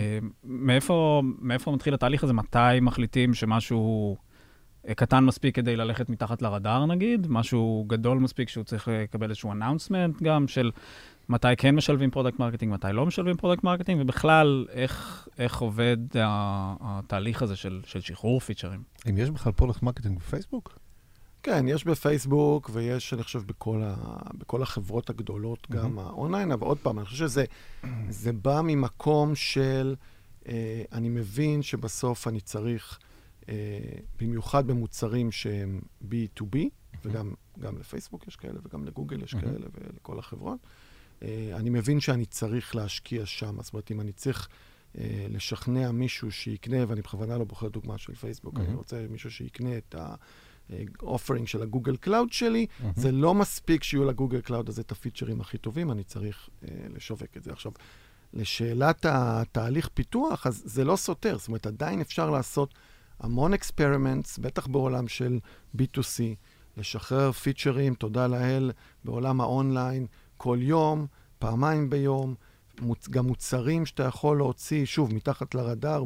מאיפה מתחיל התהליך הזה? מתי מחליטים שמשהו קטן מספיק כדי ללכת מתחת לרדאר, נגיד? משהו גדול מספיק שהוא צריך לקבל איזשהו announcement גם של מתי כן משלבים פרודקט מרקטינג, מתי לא משלבים פרודקט מרקטינג, ובכלל איך עובד התהליך הזה של שחרור פיצ'רים? אם יש בכלל פרודקט מרקטינג בפייסבוק? כן, יש בפייסבוק, ויש, אני חושב, בכל החברות הגדולות, גם האונליין, אבל עוד פעם, אני חושב שזה בא ממקום של, אני מבין שבסוף אני צריך, במיוחד במוצרים שהם B2B, וגם לפייסבוק יש כאלה, וגם לגוגל יש כאלה, ולכל החברות, אני מבין שאני צריך להשקיע שם. זאת אומרת, אם אני צריך לשכנע מישהו שיקנה, ואני בכוונה לא בוחר דוגמה של פייסבוק, אני רוצה מישהו שיקנה את האופרינג של הגוגל קלאוד שלי, זה לא מספיק שיהיו לגוגל קלאוד הזה את הפיצ'רים הכי טובים, אני צריך לשווק את זה. עכשיו, לשאלת התהליך פיתוח, אז זה לא סותר, זאת אומרת, עדיין אפשר לעשות המון אקספרימנטס, בטח בעולם של B2C, לשחרר פיצ'רים, תודה לאל, בעולם האונליין, כל יום, פעמיים ביום, גם מוצרים שאתה יכול להוציא, שוב, מתחת לרדאר,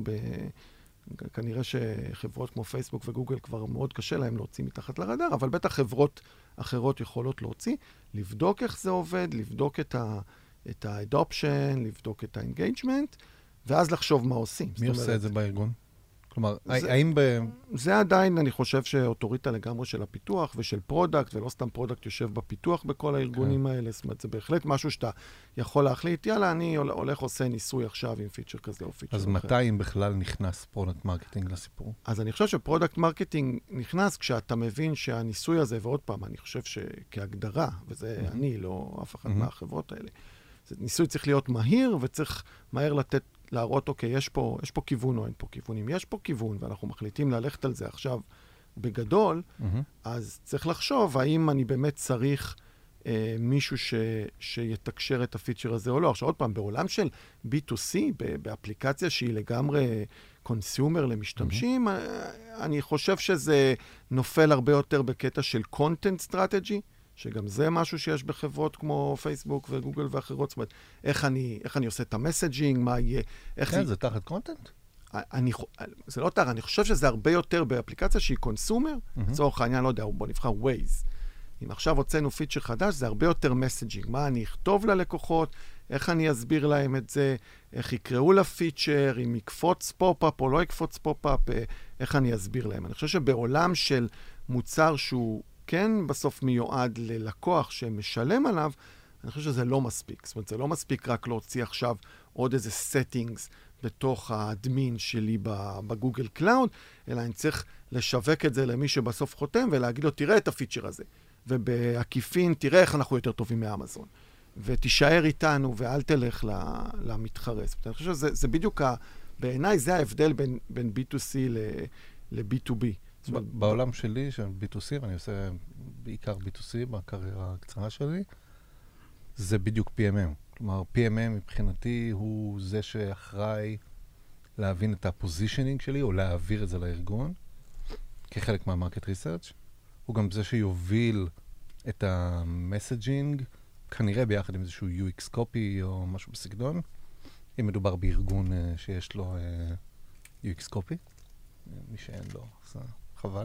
כנראה שחברות כמו פייסבוק וגוגל כבר מאוד קשה להם להוציא מתחת לרדאר, אבל בטח חברות אחרות יכולות להוציא, לבדוק איך זה עובד, לבדוק את ה-adoption, לבדוק את ה-engagement, ואז לחשוב מה עושים. מי עושה את זה בארגון? כלומר, זה עדיין, אני חושב, שאוטוריטה לגמרי של הפיתוח ושל פרודקט, ולא סתם פרודקט יושב בפיתוח בכל הארגונים האלה. זאת אומרת, זה בהחלט משהו שאתה יכול להחליט, יאללה, אני הולך עושה ניסוי עכשיו עם פיצ'ר כזה או פיצ'ר אחר. אז מתי אם בכלל נכנס פרודקט מרקטינג לסיפור? אז אני חושב שפרודקט מרקטינג נכנס כשאתה מבין שהניסוי הזה, ועוד פעם, אני חושב שכהגדרה, וזה אני, לא אף אחד מהחברות האלה, ניסוי צריך להיות מהיר, וצריך מהר להראות, אוקיי, יש פה כיוון או אין פה כיוון. אם יש פה כיוון, ואנחנו מחליטים ללכת על זה עכשיו בגדול, אז צריך לחשוב, האם אני באמת צריך מישהו שיתקשר את הפיצ'ר הזה או לא. עכשיו, עוד פעם, בעולם של B2C, באפליקציה שהיא לגמרי קונסיומר למשתמשים, אני חושב שזה נופל הרבה יותר בקטע של content strategy, שגם זה משהו שיש בחברות כמו פייסבוק וגוגל ואחרות. זאת אומרת, איך אני עושה את המסג'ינג, מה יהיה, כן, זה תחת קונטנט? זה לא תחת, אני חושב שזה הרבה יותר באפליקציה שהיא קונסומר, לצורך העניין, לא יודע, בוא נבחר Waze. אם עכשיו הוצאנו פיצ'ר חדש, זה הרבה יותר מסג'ינג. מה אני אכתוב ללקוחות, איך אני אסביר להם את זה, איך יקראו לפיצ'ר, אם יקפוץ פופ-אפ או לא יקפוץ פופ-אפ, איך אני אסביר להם. אני חושב שבעולם של מוצר שהוא כן בסוף מיועד ללקוח שמשלם עליו, אני חושב שזה לא מספיק. זאת אומרת, זה לא מספיק רק להוציא עכשיו עוד איזה settings בתוך האדמין שלי בגוגל קלאוד, אלא אני צריך לשווק את זה למי שבסוף חותם ולהגיד לו, תראה את הפיצ'ר הזה. ובעקיפין, תראה איך אנחנו יותר טובים מאמזון. ותישאר איתנו ואל תלך למתחרס. אני חושב שזה בדיוק, בעיניי זה ההבדל בין B2C ל-B2B. בעולם שלי, של B2C, ואני עושה בעיקר B2C בקריירה הקצרה שלי, זה בדיוק PMM. כלומר, PMM מבחינתי הוא זה שאחראי להבין את הפוזישנינג שלי, או להעביר את זה לארגון, כחלק מהמרקט ריסרצ'. הוא גם זה שיוביל את המסג'ינג, כנראה ביחד עם איזשהו UX copy או משהו בסגנון, אם מדובר בארגון שיש לו UX copy, מי שאין לו, אז חבל.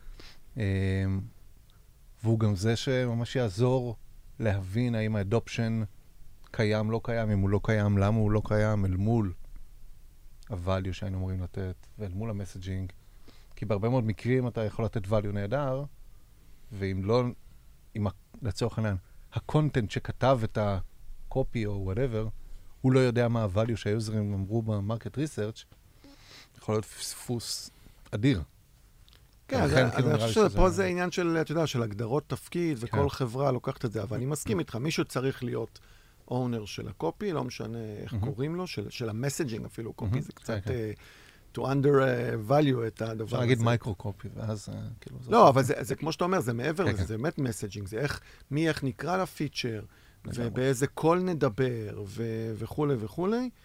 והוא גם זה שממש יעזור להבין האם האדופשן קיים, לא קיים, אם הוא לא קיים, למה הוא לא קיים, אל מול הvalue שהיינו אמורים לתת, ואל מול המסג'ינג. כי בהרבה מאוד מקרים אתה יכול לתת value נהדר, ואם לא, לצורך העניין, הקונטנט שכתב את הקופי או whatever, הוא לא יודע מה הvalue שהיוזרים אמרו במרקט ריסרצ', יכול להיות פספוס אדיר. כן, אני חושב שפה זה עניין של, אתה יודע, של הגדרות תפקיד, וכל חברה לוקחת את זה, אבל אני מסכים איתך, מישהו צריך להיות אונר של הקופי, לא משנה איך קוראים לו, של המסג'ינג אפילו, קופי זה קצת to undervalue את הדבר הזה. אפשר להגיד מייקרו-קופי, ואז כאילו... לא, אבל זה כמו שאתה אומר, זה מעבר לזה, זה באמת מסג'ינג, זה איך נקרא לפיצ'ר, ובאיזה קול נדבר, וכו' וכו',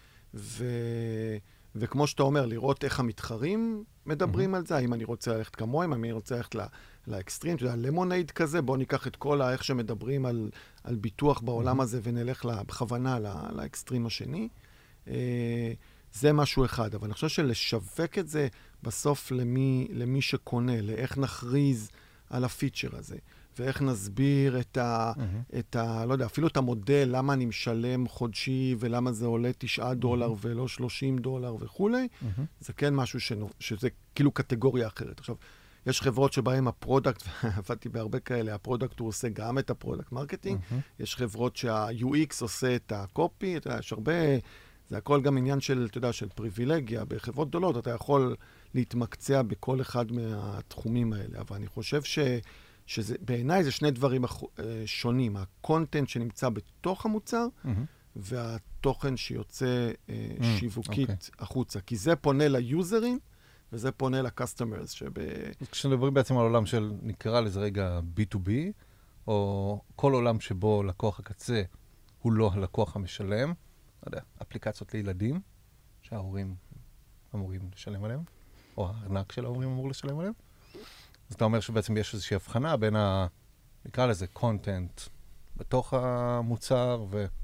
וכמו שאתה אומר, לראות איך המתחרים מדברים על זה, האם אני רוצה ללכת כמוהם, האם אני רוצה ללכת לאקסטרים, אתה יודע, למונייד כזה, בואו ניקח את כל איך שמדברים על ביטוח בעולם הזה, ונלך בכוונה לאקסטרים השני. זה משהו אחד, אבל אני חושב שלשווק את זה בסוף למי שקונה, לאיך נכריז על הפיצ'ר הזה, ואיך נסביר את ה, לא יודע, אפילו את המודל, למה אני משלם חודשי, ולמה זה עולה $9 ולא $30 וכו'. זה כן משהו שזה כאילו קטגוריה אחרת. עכשיו, יש חברות שבהן הפרודקט, ועבדתי בהרבה כאלה, הפרודקט הוא עושה גם את הפרודקט מרקטינג, יש חברות שה-UX עושה את הקופי, אתה יודע, יש הרבה, זה הכל גם עניין של, אתה יודע, של פריבילגיה. בחברות גדולות אתה יכול להתמקצע בכל אחד מהתחומים האלה, אבל אני חושב שבעיניי זה שני דברים שונים, הקונטנט שנמצא בתוך המוצר, והתוכן שיוצא שיווקית החוצה. כי זה פונה ליוזרים, וזה פונה לקסטומרס. כשנדברים בעצם על עולם של, נקרא לזה רגע B2B, או כל עולם שבו לקוח הקצה הוא לא הלקוח המשלם, לא יודע, אפליקציות לילדים, שההורים אמורים לשלם עליהם, או הארנק של ההורים אמור לשלם עליהם. אז אתה אומר שבעצם יש איזושהי הבחנה בין נקרא לזה קונטנט בתוך המוצר,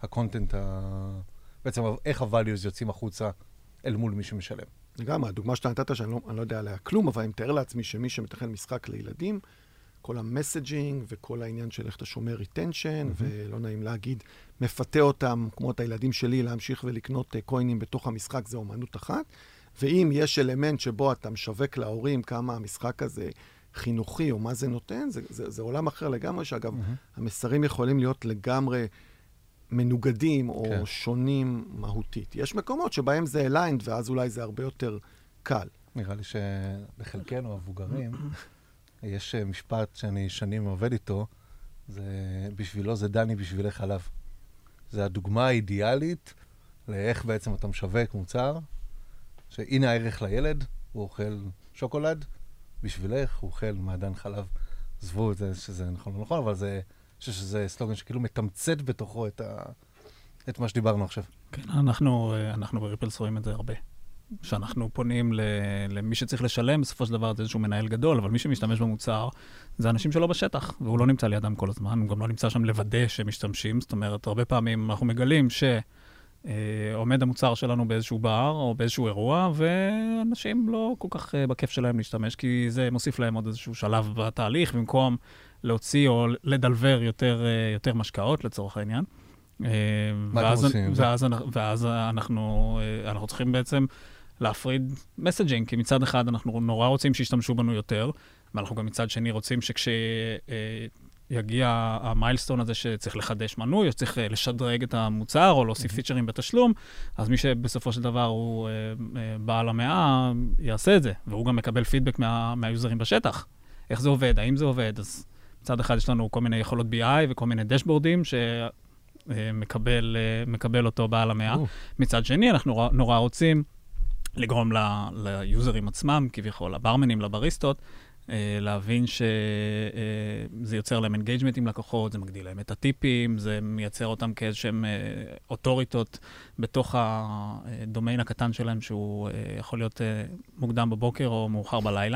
הקונטנט, בעצם איך ה-values יוצאים החוצה אל מול מי שמשלם. לגמרי, הדוגמה שאתה נתת, שאני לא יודע עליה כלום, אבל אני מתאר לעצמי שמי שמתכנן משחק לילדים, כל המסג'ינג וכל העניין של איך אתה שומר ריטנשן, ולא נעים להגיד, מפתה אותם, כמו את הילדים שלי, להמשיך ולקנות קוינים בתוך המשחק, זה אומנות אחת. ואם יש אלמנט שבו אתה משווק להורים כמה המשחק הזה חינוכי, או מה זה נותן, זה עולם אחר לגמרי, שאגב, המסרים יכולים להיות לגמרי מנוגדים, או שונים מהותית. יש מקומות שבהם זה aligned, ואז אולי זה הרבה יותר קל. נראה לי שלחלקנו, המבוגרים, יש משפט שאני שנים עובד איתו, בשבילו זה דני בשבילי חלב. זה הדוגמה האידיאלית לאיך בעצם אתה משווק מוצר, שהנה הערך לילד, הוא אוכל שוקולד, בשבילך הוא אוכל מעדן חלב. עזבו את זה שזה נכון או נכון, אבל אני חושב שזה סלוגן שכאילו מתמצת בתוכו את מה שדיברנו עכשיו. כן, אנחנו בריפלס רואים את זה הרבה. שאנחנו פונים למי שצריך לשלם, בסופו של דבר זה איזשהו מנהל גדול, אבל מי שמשתמש במוצר זה אנשים שלא בשטח, והוא לא נמצא לידם כל הזמן, הוא גם לא נמצא שם לוודא שמשתמשים, זאת אומרת, הרבה פעמים אנחנו מגלים שעומד המוצר שלנו באיזשהו בר או באיזשהו אירוע, ואנשים לא כל כך בכיף שלהם להשתמש, כי זה מוסיף להם עוד איזשהו שלב בתהליך, במקום להוציא או לדלבר יותר משקעות לצורך העניין. ואז אנחנו צריכים בעצם להפריד מסג'ינג, כי מצד אחד אנחנו נורא רוצים שישתמשו בנו יותר, ואנחנו גם מצד שני רוצים שכשיגיע המיילסטון הזה שצריך לחדש מנוי, או שצריך לשדרג את המוצר, או להוסיף פיצ'רים בתשלום, אז מי שבסופו של דבר הוא בעל המאה, יעשה את זה, והוא גם מקבל פידבק מהיוזרים בשטח. איך זה עובד? האם זה עובד? אז מצד אחד יש לנו כל מיני יכולות BI וכל מיני דשבורדים מקבל אותו בעל המאה. מצד שני, אנחנו נורא רוצים לגרום ליוזרים עצמם, כביכול, לברמנים, לבריסטות, להבין שזה יוצר להם אינגייג'מנט עם לקוחות, זה מגדיל להם את הטיפים, זה מייצר אותם כאיזשהם אוטוריטות בתוך הדומיין הקטן שלהם, שהוא יכול להיות מוקדם בבוקר או מאוחר בלילה,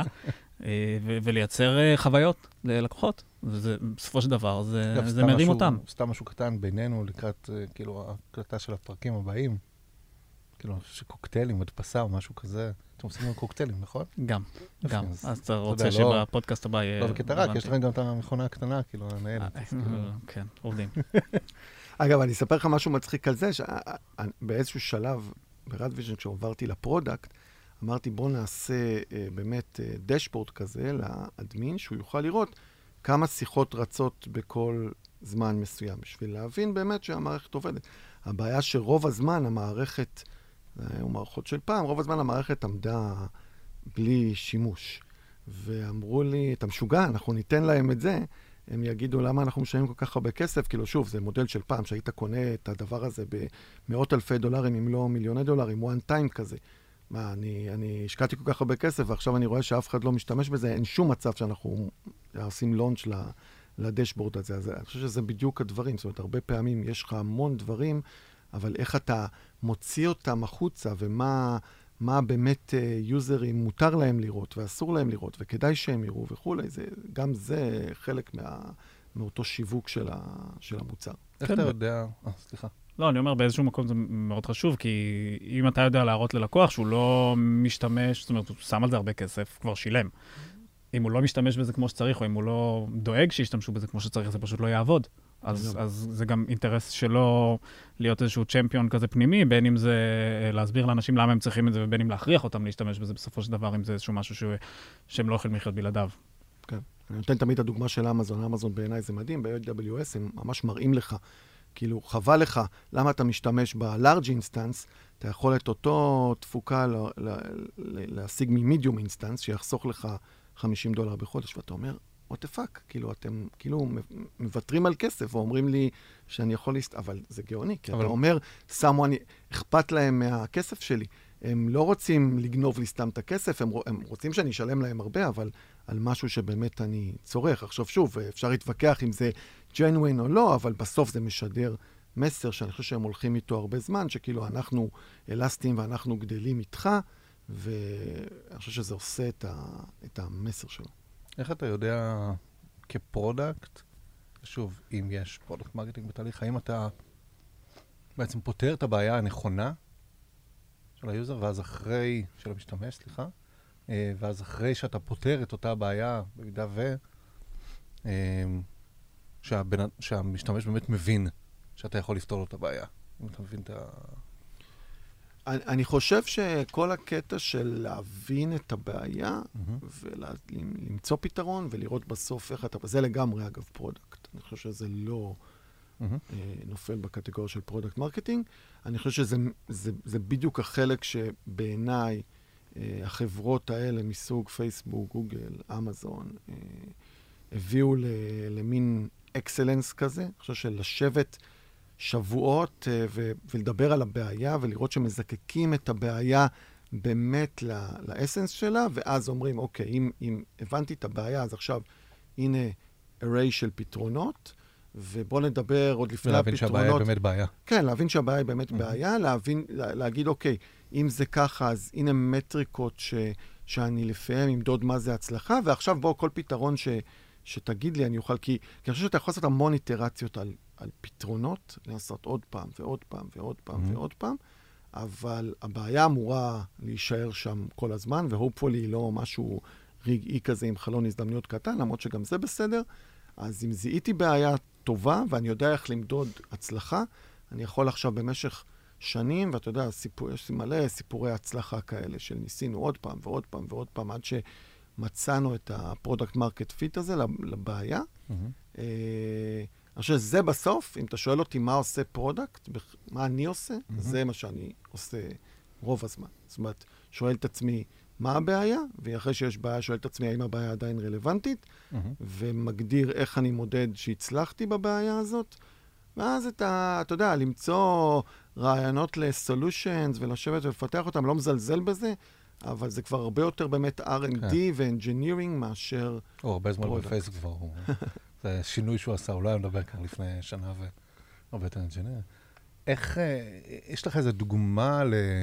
ולייצר חוויות ללקוחות. בסופו של דבר, זה מרים אותם. סתם משהו קטן בינינו לקראת, כאילו, ההקלטה של הפרקים הבאים, כאילו, שקוקטיילים, הדפסה או משהו כזה. אתם עושים גם קוקטיילים, נכון? גם. אז אתה רוצה שבפודקאסט הבא יהיה... לא בקטע רק, יש לכם גם את המכונה הקטנה, כאילו, הניידת. כן, עובדים. אגב, אני אספר לך משהו מצחיק על זה, שבאיזשהו שלב, ברדוויז'ן, כשעוברתי לפרודקט, אמרתי, בוא נעשה באמת דשבורד כזה לאדמין, שהוא יוכל לראות כמה שיחות רצות בכל זמן מסוים, בשביל להבין באמת שהמערכת עובדת. הבעיה שרוב הזמן המערכת, או מערכות של פעם, רוב הזמן המערכת עמדה בלי שימוש. ואמרו לי, אתה משוגע, אנחנו ניתן להם את זה, הם יגידו למה אנחנו משלמים כל כך הרבה כסף, כאילו שוב, זה מודל של פעם, שהיית קונה את הדבר הזה במאות אלפי דולרים, אם לא מיליוני דולרים, one time כזה. מה, אני השקעתי כל כך הרבה כסף, ועכשיו אני רואה שאף אחד לא משתמש בזה, אין שום מצב שאנחנו עושים לונץ' לדשבורד הזה. אז אני חושב שזה בדיוק הדברים, זאת אומרת, הרבה פעמים יש לך המון דברים, אבל איך אתה מוציא אותם החוצה, ומה באמת יוזרים מותר להם לראות, ואסור להם לראות, וכדאי שהם יראו וכולי, גם זה חלק מאותו שיווק של המוצר. איך אתה יודע? סליחה. לא, אני אומר, באיזשהו מקום זה מאוד חשוב, כי אם אתה יודע להראות ללקוח שהוא לא משתמש, זאת אומרת, הוא שם על זה הרבה כסף, כבר שילם. אם הוא לא משתמש בזה כמו שצריך, או אם הוא לא דואג שישתמשו בזה כמו שצריך, זה פשוט לא יעבוד. אז זה גם אינטרס שלו להיות איזשהו צ'מפיון כזה פנימי, בין אם זה להסביר לאנשים למה הם צריכים את זה, ובין אם להכריח אותם להשתמש בזה בסופו של דבר, אם זה איזשהו משהו שהם לא יכולים לחיות בלעדיו. כן. אני נותן תמיד הדוגמה של אמזון. אמזון בעיניי זה מדהים, ב-AWS הם ממש מראים לך, כאילו חבל לך, למה אתה משתמש ב-large instance, אתה יכול את אותו תפוקה להשיג מ-medium instance, שיחסוך לך $50 בחודש, ואתה אומר, what the fuck? כאילו, אתם כאילו מוותרים על כסף, ואומרים לי שאני יכול אבל זה גאוני, כי אתה אומר, אכפת להם מהכסף שלי. הם לא רוצים לגנוב לי סתם את הכסף, הם רוצים שאני אשלם להם הרבה, אבל על משהו שבאמת אני צורך. עכשיו שוב, אפשר להתווכח אם זה genuine או לא, אבל בסוף זה משדר מסר שאני חושב שהם הולכים איתו הרבה זמן, שכאילו אנחנו אלסטיים ואנחנו גדלים איתך, ואני חושב שזה עושה את המסר שלו. איך אתה יודע כפרודקט, שוב, אם יש פרודקט מרקטינג בתהליך, האם אתה בעצם פותר את הבעיה הנכונה של היוזר, ואז אחרי, של המשתמש, סליחה, ואז אחרי שאתה פותר את אותה בעיה, במידה שהמשתמש באמת מבין שאתה יכול לפתור לו את הבעיה. אם אתה מבין את ה... אני חושב שכל הקטע של להבין את הבעיה ולמצוא פתרון ולראות בסוף איך אתה... זה לגמרי, אגב, פרודקט. אני חושב שזה לא נופל בקטגוריה של פרודקט מרקטינג. אני חושב שזה בדיוק החלק שבעיניי החברות האלה מסוג פייסבוק, גוגל, אמזון, הביאו למין אקסלנס כזה. אני חושב שלשבת שבועות ולדבר על הבעיה ולראות שמזקקים את הבעיה באמת לאסנס שלה, ואז אומרים, אוקיי, אם הבנתי את הבעיה, אז עכשיו הנה array של פתרונות, ובוא נדבר עוד לפני הפתרונות. ולהבין שהבעיה היא באמת בעיה. כן, להבין שהבעיה היא באמת בעיה, להגיד, אוקיי, אם זה ככה, אז הנה מטריקות שאני לפעמים אמדוד מה זה הצלחה, ועכשיו בוא כל פתרון שתגיד לי, אני אוכל, כי אני חושב שאתה יכול לעשות המון איטרציות על פתרונות, לעשות עוד פעם ועוד פעם ועוד פעם ועוד פעם, אבל הבעיה אמורה להישאר שם כל הזמן, והופפולי לא משהו רגעי כזה עם חלון הזדמנויות קטן, למרות שגם זה בסדר. אז אם זיהיתי בעיה טובה, ואני יודע איך למדוד הצלחה, אני יכול עכשיו במשך שנים, ואתה יודע, יש מלא סיפורי הצלחה כאלה, של ניסינו עוד פעם ועוד פעם ועוד פעם, עד שמצאנו את הפרודקט מרקט פיט הזה לבעיה. אני חושב שזה בסוף, אם אתה שואל אותי מה עושה פרודקט, מה אני עושה, זה מה שאני עושה רוב הזמן. זאת אומרת, שואל את עצמי מה הבעיה, ואחרי שיש בעיה, שואל את עצמי האם הבעיה עדיין רלוונטית, ומגדיר איך אני מודד שהצלחתי בבעיה הזאת, ואז אתה יודע, למצוא רעיונות לסולושנס ולשבת ולפתח אותם, לא מזלזל בזה, אבל זה כבר הרבה יותר באמת R&D ו-engineering מאשר... הרבה זמן בפייסבוק כבר הוא... זה שינוי שהוא עשה, אולי נדבר כאן לפני שנה והרבה יותר אינג'ינר. איך, יש לך איזו דוגמה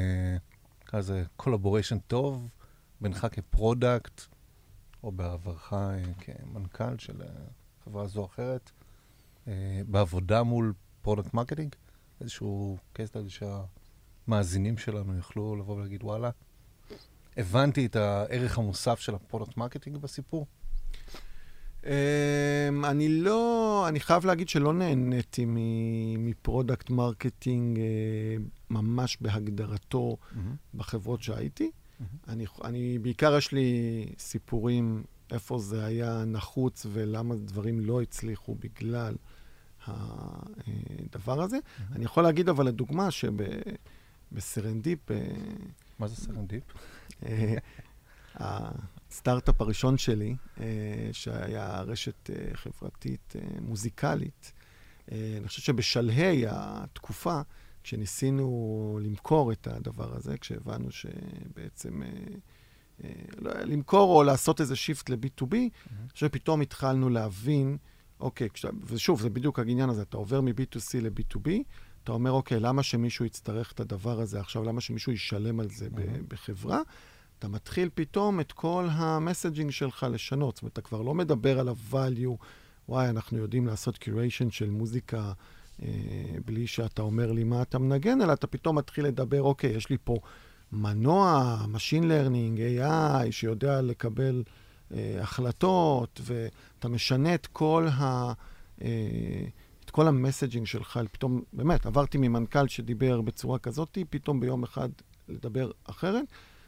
לכזה קולבוריישן טוב בינך כפרודקט, או בעברך כמנכ"ל של חברה זו או אחרת, בעבודה מול פרודקט מרקטינג? איזשהו קייס סטאדי שהמאזינים שלנו יוכלו לבוא ולהגיד, וואלה, הבנתי את הערך המוסף של הפרודקט מרקטינג בסיפור? אני חייב להגיד שלא נהניתי מפרודקט מרקטינג ממש בהגדרתו בחברות שהייתי. אני בעיקר יש לי סיפורים איפה זה היה נחוץ ולמה דברים לא הצליחו בגלל הדבר הזה. אני יכול להגיד אבל לדוגמה שבסרנדיפ... מה זה סרנדיפ? הסטארט-אפ הראשון שלי, שהיה רשת חברתית מוזיקלית, אני חושב שבשלהי התקופה, כשניסינו למכור את הדבר הזה, כשהבנו שבעצם למכור או לעשות איזה שיפט ל-B2B, שפתאום התחלנו להבין, אוקיי, ושוב, זה בדיוק העניין הזה, אתה עובר מ-B2C ל-B2B, אתה אומר, אוקיי, למה שמישהו יצטרך את הדבר הזה עכשיו, למה שמישהו ישלם על זה בחברה? אתה מתחיל פתאום את כל המסג'ינג שלך לשנות. זאת אומרת, אתה כבר לא מדבר על ה-value, וואי, אנחנו יודעים לעשות curation של מוזיקה בלי שאתה אומר לי מה אתה מנגן, אלא אתה פתאום מתחיל לדבר, אוקיי, יש לי פה מנוע, machine learning, AI, שיודע לקבל החלטות, ואתה משנה את כל כל המסג'ינג שלך. פתאום, באמת, עברתי ממנכ"ל שדיבר בצורה כזאת, פתאום ביום אחד לדבר אחרת,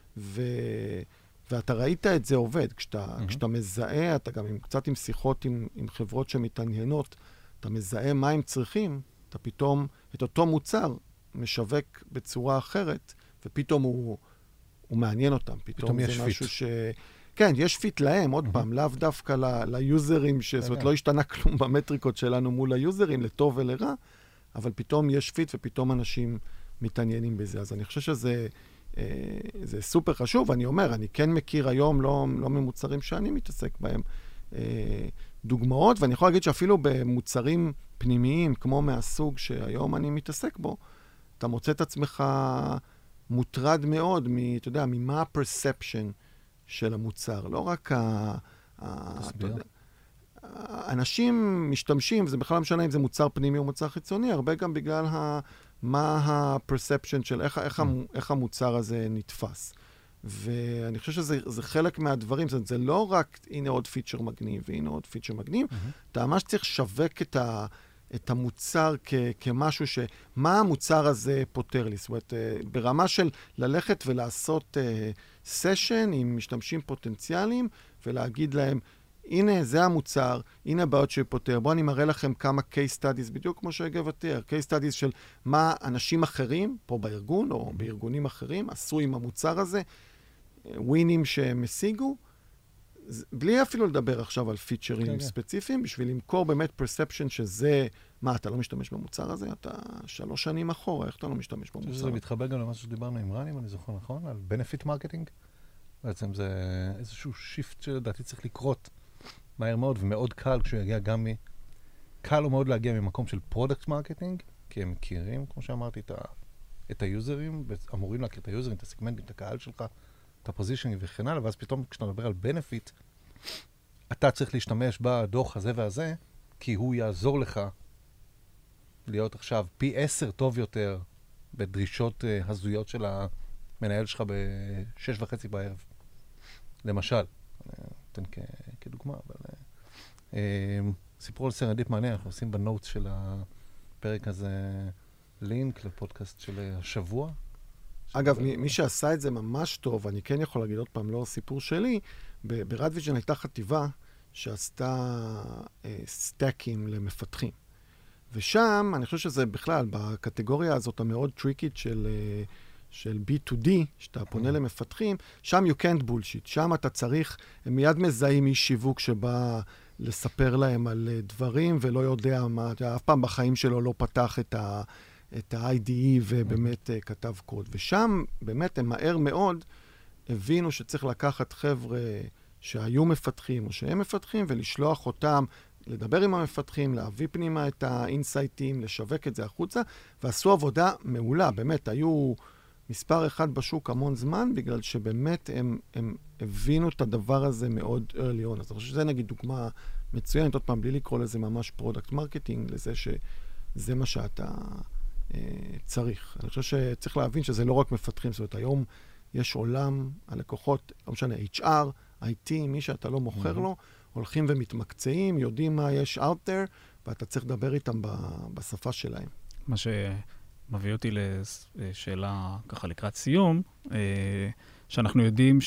ואתה ראית את זה עובד. כשאתה מזהה, אתה גם קצת עם שיחות עם חברות שמתעניינות, אתה מזהה מה הם צריכים, אתה פתאום, את אותו מוצר משווק בצורה אחרת, ופתאום הוא מעניין אותם. פתאום יש פיט. כן, יש פיט להם, עוד פעם, לאו דווקא ליוזרים, זאת אומרת, לא השתנה כלום במטריקות שלנו מול היוזרים, לטוב ולרע, אבל פתאום יש פיט ופתאום אנשים מתעניינים בזה. אז אני חושב שזה זה סופר חשוב. אני אומר, אני כן מכיר היום, לא ממוצרים שאני מתעסק בהם, דוגמאות, ואני יכול להגיד שאפילו במוצרים פנימיים, כמו מהסוג שהיום אני מתעסק בו, אתה מוצא את עצמך מוטרד מאוד, אתה יודע, ממה הפרספשן של המוצר. לא רק אנשים משתמשים, וזה בכלל לא משנה אם זה מוצר פנימי או מוצר חיצוני, הרבה גם בגלל מה ה-perception של איך המוצר הזה נתפס. ואני חושב שזה חלק מהדברים, זה לא רק, הנה עוד פיצ'ר מגניב, והנה עוד פיצ'ר מגניב, אתה ממש צריך לשווק את המוצר כמשהו מה המוצר הזה פותר לי. זאת אומרת, ברמה של ללכת ולעשות סשן עם משתמשים פוטנציאליים, ולהגיד להם, הנה, זה המוצר, הנה הבעיות שפותר. בואו אני מראה לכם כמה case studies, בדיוק כמו שהגב תיאר, case studies של מה אנשים אחרים, פה בארגון או בארגונים אחרים, עשו עם המוצר הזה, ווינים שהם השיגו, בלי אפילו לדבר עכשיו על פיצ'רים ספציפיים, בשביל למכור באמת perception שזה, מה, אתה לא משתמש במוצר הזה? אתה 3 שנים אחורה, איך אתה לא משתמש במוצר? זה מתחבר גם למשהו שדיברנו עם רן, אם אני זוכר נכון, על benefit marketing. בעצם זה איזשהו שיפט שלדעתי צריך לקרות מהר מאוד, ומאוד קל כשהוא יגיע גם קל הוא מאוד להגיע ממקום של פרודקט מרקטינג, כי הם מכירים, כמו שאמרתי, את היוזרים, ואמורים להכיר את היוזרים, את הסגמנטים, את הקהל שלך, את הפוזישנינג וכן הלאה, ואז פתאום כשאתה מדבר על benefit, אתה צריך להשתמש בדוח הזה והזה, כי הוא יעזור לך להיות עכשיו פי 10 טוב יותר בדרישות הזויות של המנהל שלך ב-6:30 בערב. למשל, אתן כדוגמה, אבל סיפרו על סרנדיפ מעניין, אנחנו עושים בנוטס של הפרק הזה לינק לפודקאסט של השבוע. אגב, מי שעשה את זה ממש טוב, אני כן יכול להגיד עוד פעם, לא סיפור שלי, ברדוויז'ן הייתה חטיבה שעשתה סטאקים למפתחים. ושם, אני חושב שזה בכלל, בקטגוריה הזאת המאוד טריקית של B2D, שאתה פונה למפתחים, שם you can't bullshit. שם אתה צריך, הם מיד מזהים איש שיווק שבא לספר להם על דברים, ולא יודע מה, אף פעם בחיים שלו לא פתח את ה-IDE ובאמת כתב קוד. ושם באמת הם מהר מאוד הבינו שצריך לקחת חבר'ה שהיו מפתחים או שהם מפתחים, ולשלוח אותם, לדבר עם המפתחים, להביא פנימה את האינסייטים, לשווק את זה החוצה, ועשו עבודה מעולה. באמת, היו מספר אחד בשוק המון זמן, בגלל שבאמת הם הבינו את הדבר הזה מאוד early on. אז אני חושב שזה נגיד דוגמה מצוינת, עוד פעם, בלי לקרוא לזה ממש פרודקט מרקטינג, לזה שזה מה שאתה צריך. אני חושב שצריך להבין שזה לא רק מפתחים, זאת אומרת, היום יש עולם, הלקוחות, לא משנה, HR, IT, מי שאתה לא מוכר לו, הולכים ומתמקצעים, יודעים מה יש out there, ואתה צריך לדבר איתם בשפה שלהם. מה שמביא אותי לשאלה ככה לקראת סיום, שאנחנו יודעים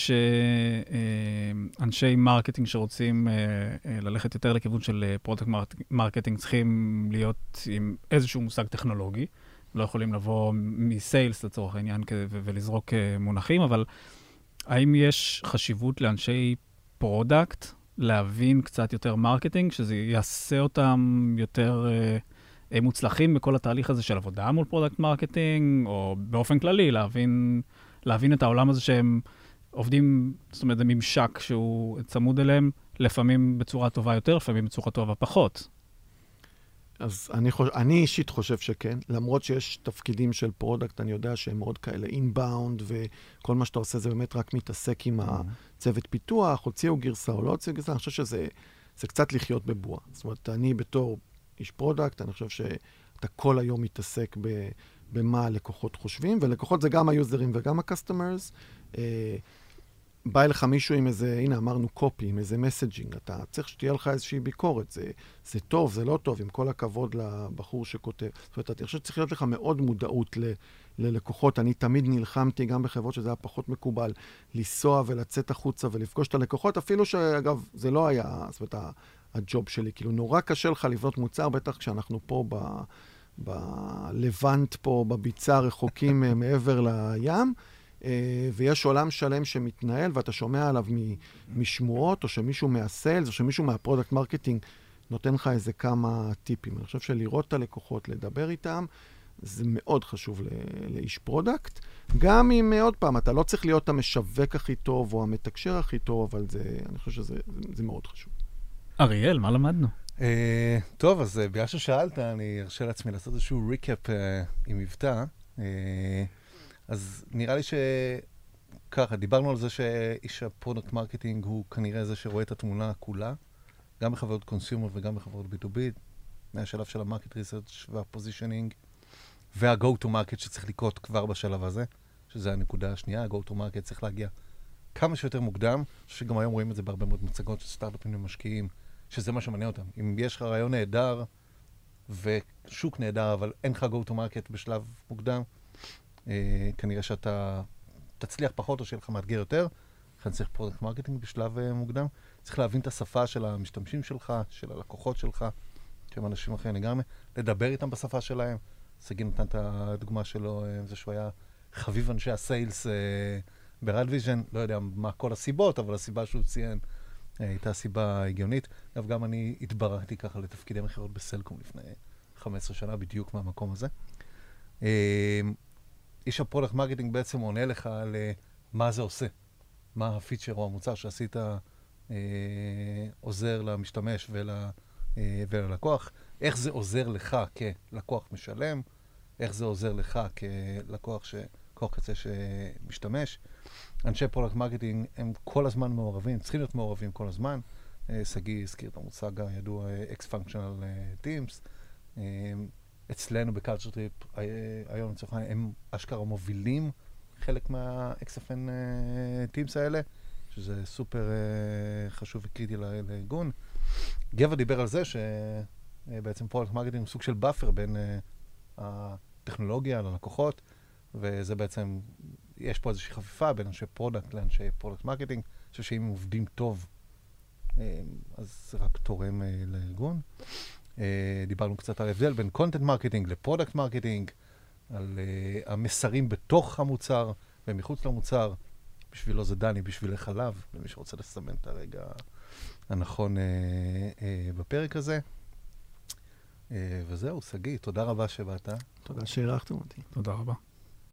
שאנשי מרקטינג שרוצים ללכת יותר לכיוון של פרודקט מרקטינג צריכים להיות עם איזשהו מושג טכנולוגי, לא יכולים לבוא מסיילס לצורך העניין ולזרוק מונחים, אבל האם יש חשיבות לאנשי פרודקט להבין קצת יותר מרקטינג, שזה יעשה אותם יותר מוצלחים בכל התהליך הזה של עבודה מול פרודקט מרקטינג, או באופן כללי להבין את העולם הזה שהם עובדים, זאת אומרת, זה ממשק שהוא צמוד אליהם, לפעמים בצורה טובה יותר, לפעמים בצורה טובה פחות. אז אני אישית חושב שכן, למרות שיש תפקידים של פרודקט, אני יודע שהם מאוד כאלה אינבאונד, וכל מה שאתה עושה זה באמת רק מתעסק עם הצוות פיתוח, הוציאו גרסה או לא הוציאו גרסה, אני חושב שזה קצת לחיות בבועה. זאת אומרת, אני בתור איש פרודקט, אני חושב שאתה כל היום מתעסק במה הלקוחות חושבים, ולקוחות זה גם היוזרים וגם הקסטומרס. בא אליך מישהו עם איזה, הנה אמרנו קופי, עם איזה מסג'ינג, אתה צריך שתהיה לך איזושהי ביקורת, זה טוב, זה לא טוב, עם כל הכבוד לבחור שכותב. זאת אומרת, אני חושב שצריך להיות לך מאוד מודעות ללקוחות. אני תמיד נלחמתי, גם בחברות שזה היה פחות מקובל, לנסוע ולצאת החוצה ולפגוש את הלקוחות, אפילו שאגב, זה לא היה, זאת אומרת, הג'וב שלי, כאילו נורא קשה לך לבנות מוצר, בטח כשאנחנו פה בלבנט, פה בביצה רחוקים מעבר לים, ויש עולם שלם שמתנהל, ואתה שומע עליו משמועות, או שמישהו מהסיילס, או שמישהו מהפרודקט מרקטינג נותן לך איזה כמה טיפים. אני חושב שלראות את הלקוחות, לדבר איתם, זה מאוד חשוב לאיש פרודקט. גם אם, עוד פעם, אתה לא צריך להיות המשווק הכי טוב, או המתקשר הכי טוב, אבל אני חושב שזה מאוד חשוב. אריאל, מה למדנו? טוב, אז בגלל ששאלת, אני ארשה לעצמי לעשות איזשהו ריקאפ עם מבטא. אז נראה לי שככה, דיברנו על זה שאיש הפרודקט מרקטינג הוא כנראה זה שרואה את התמונה כולה, גם בחברות קונסיומר וגם בחברות B2B, מהשלב של המרקט ריסרצ' והפוזישנינג, וה-go to market שצריך לקרות כבר בשלב הזה, שזה הנקודה השנייה, ה-go to market צריך להגיע כמה שיותר מוקדם, שגם היום רואים את זה בהרבה מאוד מצגות של סטארט-אפים ומשקיעים, שזה מה שמעניין אותם. אם יש לך רעיון נהדר ושוק נהדר, אבל אין לך go to market בשלב מוקדם, כנראה שאתה תצליח פחות או שיהיה לך מאתגר יותר, לכן צריך פרודקט מרקטינג בשלב מוקדם. צריך להבין את השפה של המשתמשים שלך, של הלקוחות שלך, שהם אנשים אחרים לגמרי, לדבר איתם בשפה שלהם. סגי נתן את הדוגמה שלו, זה שהוא היה חביב אנשי הסיילס ברדוויז'ן, לא יודע מה כל הסיבות, אבל הסיבה שהוא ציין הייתה סיבה הגיונית. אגב, גם אני התבררתי ככה לתפקידי מכירות בסלקום לפני 15 שנה, בדיוק מהמקום הזה. איש הפרודקט מרקטינג בעצם עונה לך על מה זה עושה, מה הפיצ'ר או המוצר שעשית עוזר למשתמש וללקוח, איך זה עוזר לך כלקוח משלם, איך זה עוזר לך כלקוח קצה שמשתמש. אנשי פרודקט מרקטינג הם כל הזמן מעורבים, צריכים להיות מעורבים כל הזמן. סגי הזכיר את המושג הידוע X-Functional Teams. אצלנו בקלצ'ר טריפ היום לצורך העניין הם אשכרה מובילים חלק מה-XFN Teams האלה, שזה סופר חשוב וקריטי לארגון. גבע דיבר על זה שבעצם פרודקט מרקטינג הוא סוג של באפר בין הטכנולוגיה ללקוחות, וזה בעצם, יש פה איזושהי חפיפה בין אנשי פרודקט לאנשי פרודקט מרקטינג. אני חושב שאם עובדים טוב, אז זה רק תורם לארגון. דיברנו קצת על ההבדל בין קונטנט מרקטינג לפרודקט מרקטינג, על המסרים בתוך המוצר ומחוץ למוצר. בשבילו זה דני, בשביל חלב, למי שרוצה לסמן את הרגע הנכון בפרק הזה. וזהו, סגי, תודה רבה שבאת. תודה שהערכתם אותי. תודה רבה.